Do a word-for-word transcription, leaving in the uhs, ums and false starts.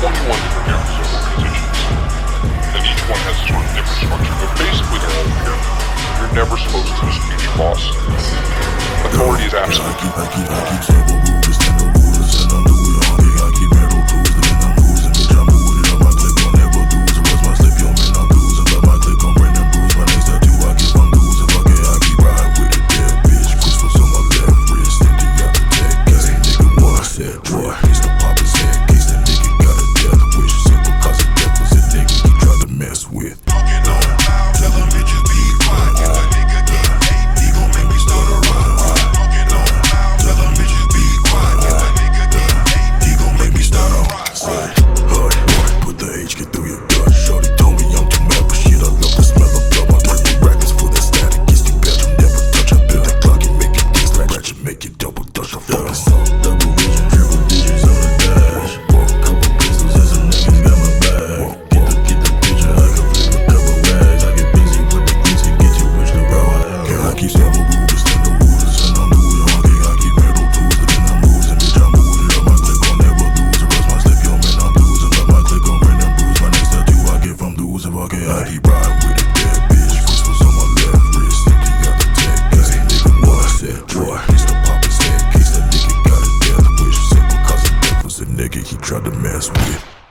twenty-one different areas of organizations, and each one has a sort of different structure, but basically they're all together. You're never supposed to just be your boss. Authority is absolute. I keep, I keep, I keep several rulers, ten no rulers, and I'm doing all day. I keep metal tools, then I'm losing, bitch, I'm moving it up. My clip on never lose. It was my slip, yo, man, I'm losing. But my clip on brand and bruise. My next tattoo, I keep on losing. Fuck it, I keep riding with it, dead bitch. Crystals on my left wrist, empty out the tech. Cause that nigga what I said, boy. It's the pop his head, case that nigga got a death wish. Simple cause of death was a nigga he tried to mess with. Talking on the loud, tell them bitches be quiet. If a nigga get hate, he gon' make me start a riot. Talking on the loud, tell them bitches be quiet. If a nigga get hate, he gon' make me start a riot. Hood, boy, put the H, get through your gut. Shorty told me I'm too mad, but shit, I love the smell of blood. My purple rackets full of static. Gets you bad, you never touch. I build that clock and make it dance like ratchet, make it double dutch. I fucking salt, double vision, triple digits on the dash. Walk, couple pistols and some niggas got my back. Get the, get the picture, I can flip a couple rags. I get busy with the grease and get you with the raw. Yeah, I keep several rulers, ten no rulers, and I'm doing all day. I keep metal tools, but then I'm losing, bitch, I'm moving it up. My clip gon' never lose. It was my slip, yo, man, I'm losing. But my clip gon' bring them bruise. My next tattoo, I get from losing. Fuck it, I keep riding with it, dead bitch. Crystals on my left wrist, empty out the tech. Cause that nigga what I said, boy. It's the pop his head, case that nigga got a death wish. Simple cause of death was a nigga he tried to mess with.